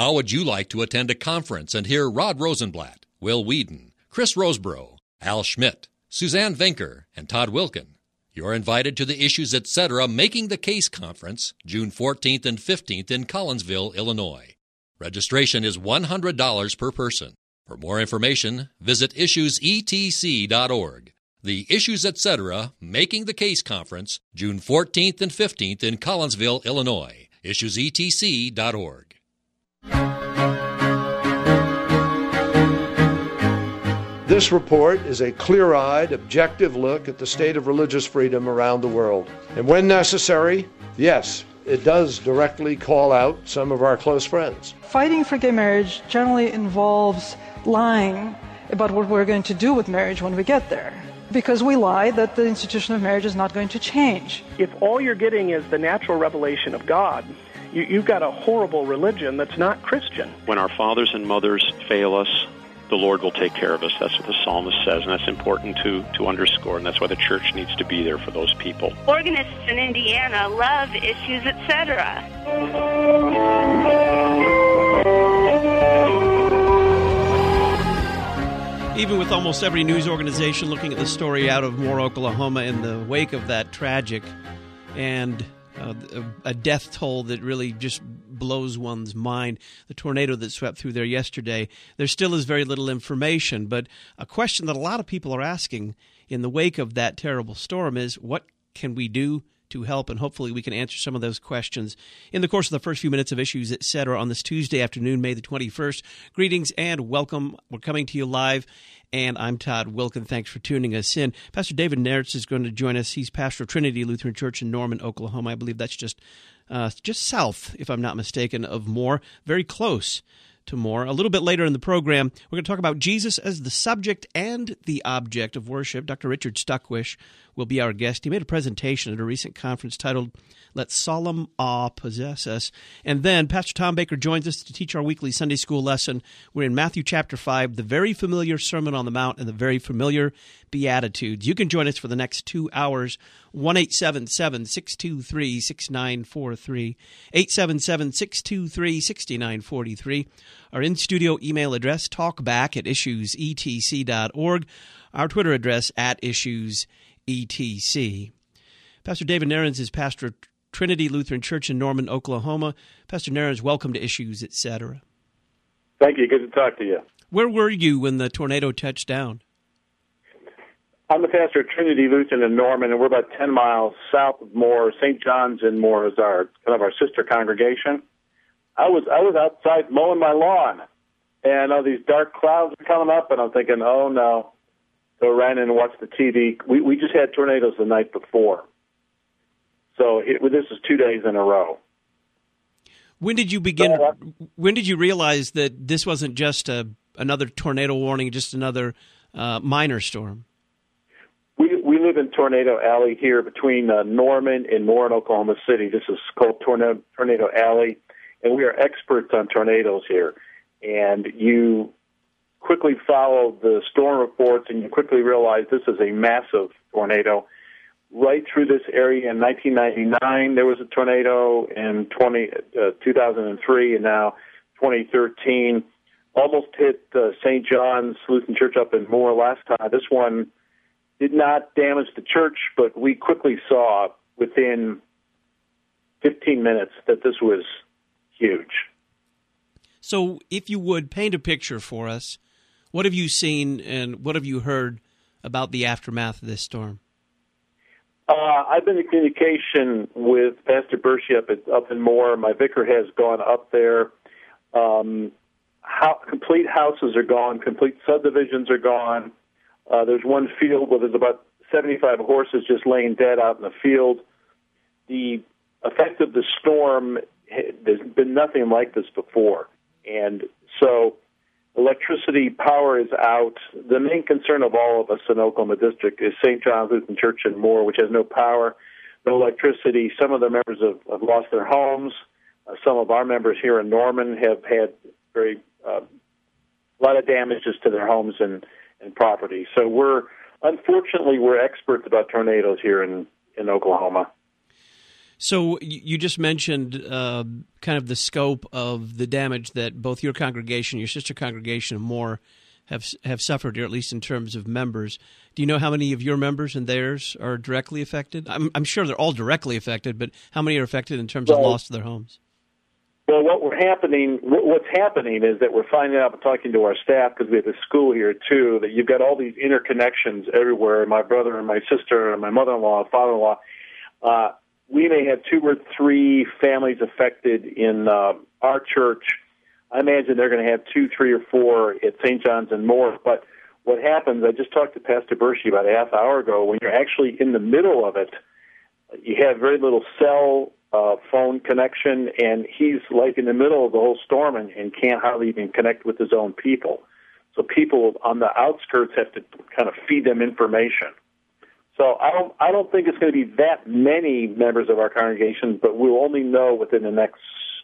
How would you like to attend a conference and hear Rod Rosenblatt, Will Whedon, Chris Roseborough, Al Schmidt, Suzanne Vinker, and Todd Wilkin? You're invited to the Issues Etc. Making the Case Conference, June 14th and 15th in Collinsville, Illinois. Registration is $100 per person. For more information, visit issuesetc.org. The Issues Etc. Making the Case Conference, June 14th and 15th in Collinsville, Illinois. issuesetc.org. This report is a clear-eyed, objective look at the state of religious freedom around the world. And when necessary, yes, it does directly call out some of our close friends. Fighting for gay marriage generally involves lying about what we're going to do with marriage when we get there, because we lie that the institution of marriage is not going to change. If all you're getting is the natural revelation of God, you've got a horrible religion that's not Christian. When our fathers and mothers fail us, the Lord will take care of us. That's what the psalmist says, and that's important to underscore, and that's why the church needs to be there for those people. Organists in Indiana love Issues Etc. Even with almost every news organization looking at the story out of Moore, Oklahoma, in the wake of that tragic and a death toll that really just blows one's mind, the tornado that swept through there yesterday, there still is very little information. But a question that a lot of people are asking in the wake of that terrible storm is, what can we do to help? And hopefully we can answer some of those questions in the course of the first few minutes of Issues Etc. on this Tuesday afternoon, May the 21st. Greetings and welcome. We're coming to you live, and I'm Todd Wilkin. Thanks for tuning us in. Pastor David Neritz is going to join us. He's pastor of Trinity Lutheran Church in Norman, Oklahoma. I believe that's just south, if I'm not mistaken, of Moore, very close to Moore. A little bit later in the program, we're going to talk about Jesus as the subject and the object of worship. Dr. Richard Stuckwish will be our guest. He made a presentation at a recent conference titled Let Solemn Awe Possess Us. And then Pastor Tom Baker joins us to teach our weekly Sunday school lesson. We're in Matthew chapter 5, the very familiar Sermon on the Mount and the very familiar Beatitudes. You can join us for the next 2 hours, 1-877-623-6943, 877-623-6943. Our in-studio email address, talkback@issuesetc.org. Our Twitter address, @issuesetc. Pastor David Neritz is pastor of Trinity Lutheran Church in Norman, Oklahoma. Pastor Neritz, welcome to Issues Etc. Thank you. Good to talk to you. Where were you when the tornado touched down? I'm the pastor of Trinity Lutheran in Norman, and we're about 10 miles south of Moore. St. John's in Moore is our sister congregation. I was outside mowing my lawn, and all these dark clouds are coming up, and I'm thinking, oh no. So I ran in and watched the TV. We just had tornadoes the night before. So this is 2 days in a row. When did you begin? When did you realize that this wasn't just another tornado warning, just another minor storm? We live in Tornado Alley here between Norman and Moore in Oklahoma City. This is called Tornado Alley, and we are experts on tornadoes here. And you quickly follow the storm reports, and you quickly realize this is a massive tornado. Right through this area in 1999, there was a tornado in 2003, and now 2013. Almost hit St. John's Lutheran Church up in Moore last time. This one did not damage the church, but we quickly saw within 15 minutes that this was huge. So if you would paint a picture for us, what have you seen and what have you heard about the aftermath of this storm? I've been in communication with Pastor Bershey up in Moore. My vicar has gone up there. Complete houses are gone. Complete subdivisions are gone. There's one field where there's about 75 horses just laying dead out in the field. The effect of the storm, there's been nothing like this before. And so electricity power is out. The main concern of all of us in Oklahoma District is St. John's Lutheran Church in Moore, which has no power, no electricity. Some of the members have lost their homes. Some of our members here in Norman have had a lot of damages to their homes and property. So we're experts about tornadoes here in Oklahoma. So you just mentioned kind of the scope of the damage that both your congregation, your sister congregation, and more have suffered, or at least in terms of members. Do you know how many of your members and theirs are directly affected? I'm sure they're all directly affected, but how many are affected in terms of loss of their homes? Well, what's happening is that we're finding out, talking to our staff, because we have a school here too, that you've got all these interconnections everywhere. My brother and my sister and my mother-in-law, father-in-law. We may have 2 or 3 families affected in our church. I imagine they're going to have 2, 3, or 4 at St. John's and more. But what happens, I just talked to Pastor Bershey about a half hour ago, when you're actually in the middle of it, you have very little cell phone connection, and he's like in the middle of the whole storm and can't hardly even connect with his own people. So people on the outskirts have to kind of feed them information. So I don't think it's going to be that many members of our congregation, but we'll only know within the next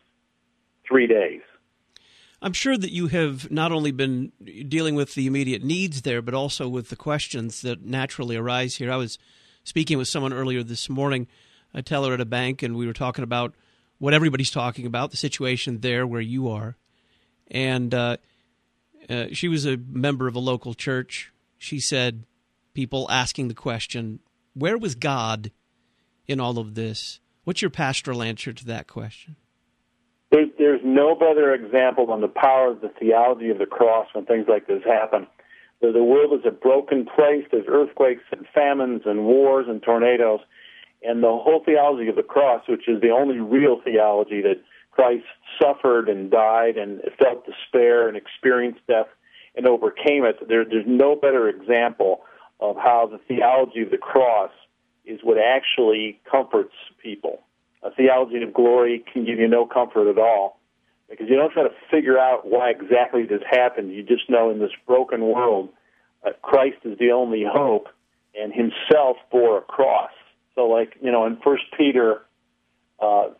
3 days. I'm sure that you have not only been dealing with the immediate needs there, but also with the questions that naturally arise here. I was speaking with someone earlier this morning, a teller at a bank, and we were talking about what everybody's talking about, the situation there where you are. And she was a member of a local church. She said, people asking the question, where was God in all of this? What's your pastoral answer to that question? There's no better example on the power of the theology of the cross when things like this happen. The world is a broken place. There's earthquakes and famines and wars and tornadoes. And the whole theology of the cross, which is the only real theology that Christ suffered and died and felt despair and experienced death and overcame it, there's no better example of how the theology of the cross is what actually comforts people. A theology of glory can give you no comfort at all, because you don't try to figure out why exactly this happened. You just know in this broken world, Christ is the only hope, and himself bore a cross. So, like, in 1 Peter 1,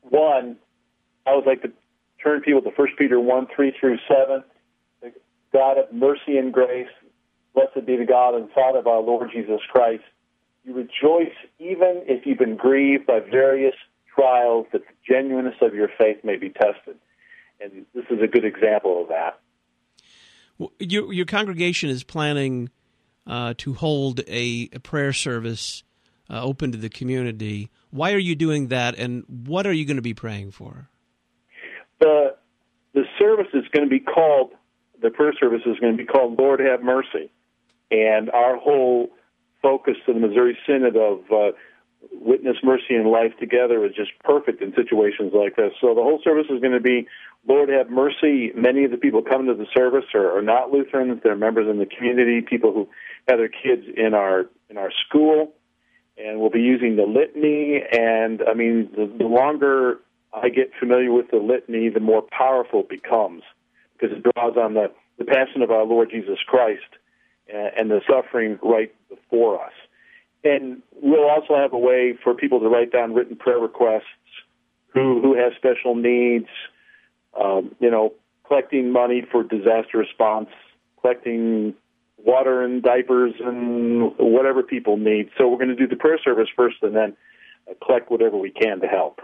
I would like to turn people to 1 Peter 1, 3 through 7. The God of mercy and grace, blessed be the God and Father of our Lord Jesus Christ. You rejoice even if you've been grieved by various trials, that the genuineness of your faith may be tested. And this is a good example of that. Well, your congregation is planning to hold a prayer service open to the community. Why are you doing that, and what are you going to be praying for? The service is going to be called, the prayer service is going to be called Lord Have Mercy. And our whole focus to the Missouri Synod of witness mercy and life together is just perfect in situations like this. So the whole service is going to be Lord Have Mercy. Many of the people coming to the service are not Lutherans. They're members in the community, people who have their kids in our school. And we'll be using the litany. And, I mean, the longer I get familiar with the litany, the more powerful it becomes, because it draws on the passion of our Lord Jesus Christ and the suffering right before us. And we'll also have a way for people to write down written prayer requests, who have special needs, collecting money for disaster response, collecting water and diapers and whatever people need. So we're going to do the prayer service first and then collect whatever we can to help.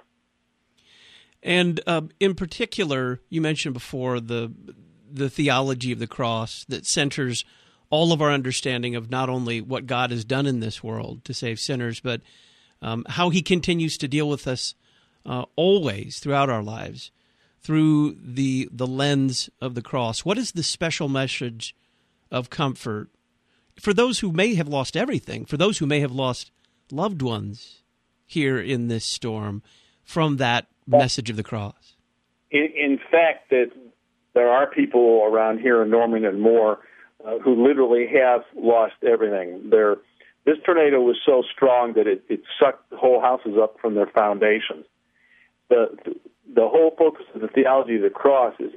And in particular, you mentioned before the theology of the cross that centers all of our understanding of not only what God has done in this world to save sinners, but how he continues to deal with us always throughout our lives through the lens of the cross. What is the special message of comfort for those who may have lost everything, for those who may have lost loved ones here in this storm, from that message of the cross? In fact, that there are people around here in Norman and Moore who literally have lost everything. This tornado was so strong that it sucked the whole houses up from their foundations. The whole focus of the theology of the cross is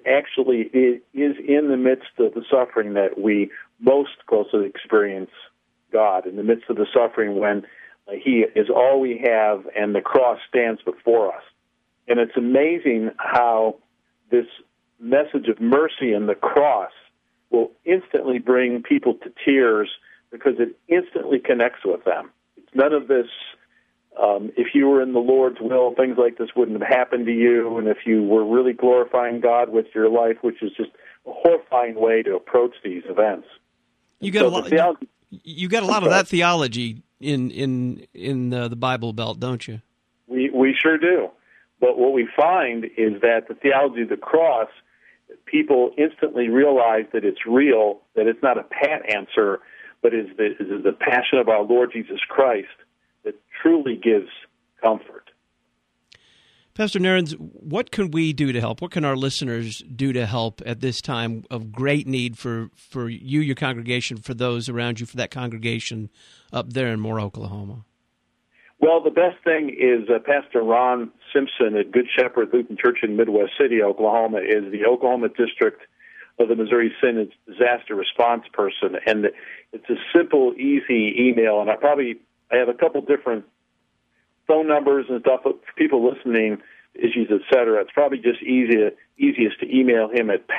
in the midst of the suffering that we most closely experience God, in the midst of the suffering when he is all we have and the cross stands before us. And it's amazing how this message of mercy and the cross will instantly bring people to tears because it instantly connects with them. It's none of this if you were in the Lord's will, things like this wouldn't have happened to you, and if you were really glorifying God with your life, which is just a horrifying way to approach these events. You get a lot of that theology in the Bible Belt, don't you? We sure do. But what we find is that the theology of the cross, people instantly realize that it's real, that it's not a pat answer, but is the passion of our Lord Jesus Christ that truly gives comfort. Pastor Nairns, what can we do to help? What can our listeners do to help at this time of great need for you, your congregation, for those around you, for that congregation up there in Moore, Oklahoma? Well, the best thing is Pastor Ron Simpson at Good Shepherd Lutheran Church in Midwest City, Oklahoma, is the Oklahoma District of the Missouri Synod's disaster response person. And it's a simple, easy email, and I have a couple different phone numbers and stuff for people listening, issues, etc. It's probably just easiest to email him at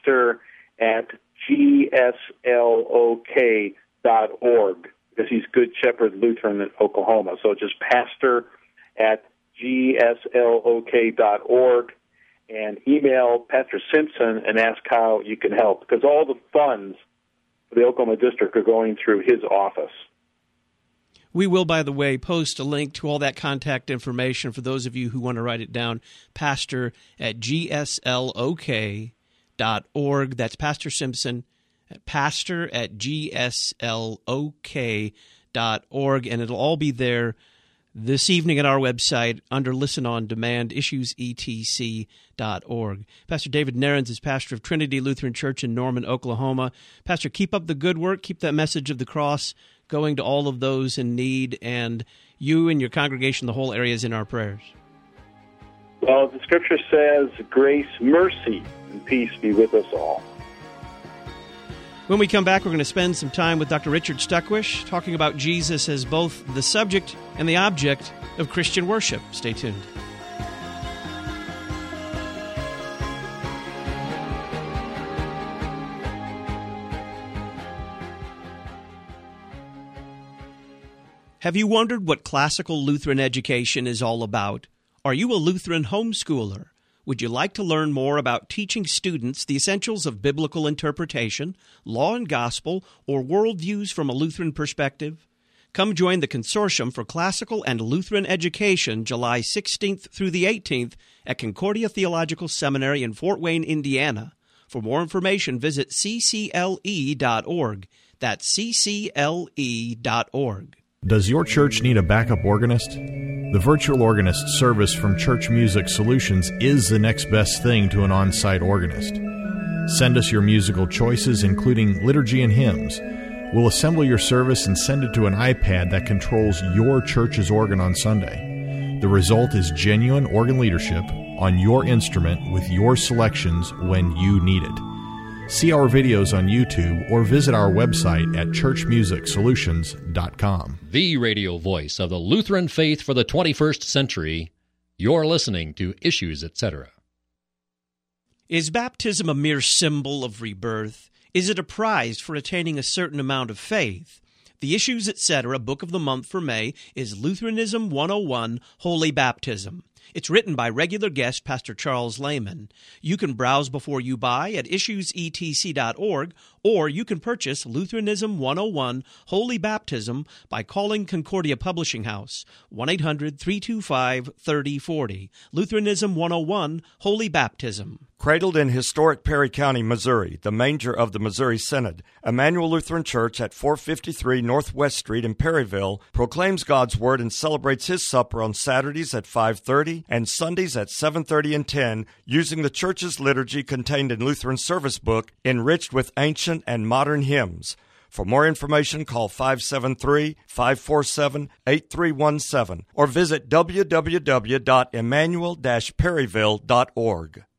pastor@gslok.org, because he's Good Shepherd Lutheran in Oklahoma. So just pastor@gslok.org, and email Pastor Simpson and ask how you can help, because all the funds for the Oklahoma District are going through his office. We will, by the way, post a link to all that contact information for those of you who want to write it down, pastor@gslok.org. That's Pastor Simpson at pastor@gslok.org, and it'll all be there this evening at our website under Listen on Demand, issuesetc.org. Pastor David Nairns is pastor of Trinity Lutheran Church in Norman, Oklahoma. Pastor, keep up the good work. Keep that message of the cross going to all of those in need, and you and your congregation, the whole area, is in our prayers. Well, the Scripture says, grace, mercy, and peace be with us all. When we come back, we're going to spend some time with Dr. Richard Stuckwish talking about Jesus as both the subject and the object of Christian worship. Stay tuned. Have you wondered what classical Lutheran education is all about? Are you a Lutheran homeschooler? Would you like to learn more about teaching students the essentials of biblical interpretation, law and gospel, or worldviews from a Lutheran perspective? Come join the Consortium for Classical and Lutheran Education July 16th through the 18th at Concordia Theological Seminary in Fort Wayne, Indiana. For more information, visit ccle.org. That's ccle.org. Does your church need a backup organist? The Virtual Organist service from Church Music Solutions is the next best thing to an on-site organist. Send us your musical choices, including liturgy and hymns. We'll assemble your service and send it to an iPad that controls your church's organ on Sunday. The result is genuine organ leadership on your instrument with your selections when you need it. See our videos on YouTube or visit our website at churchmusicsolutions.com. The radio voice of the Lutheran faith for the 21st century. You're listening to Issues, Etc. Is baptism a mere symbol of rebirth? Is it a prize for attaining a certain amount of faith? The Issues, Etc. book of the month for May is Lutheranism 101, Holy Baptism. It's written by regular guest Pastor Charles Lehman. You can browse before you buy at issuesetc.org, or you can purchase Lutheranism 101 Holy Baptism by calling Concordia Publishing House, 1-800-325-3040. Lutheranism 101 Holy Baptism. Cradled in historic Perry County, Missouri, the manger of the Missouri Synod, Emmanuel Lutheran Church at 453 Northwest Street in Perryville proclaims God's Word and celebrates His supper on Saturdays at 5:30 and Sundays at 7:30 and 10, using the church's liturgy contained in Lutheran Service Book, enriched with ancient and modern hymns. For more information, call 573-547-8317 or visit www.emmanuel-perryville.org.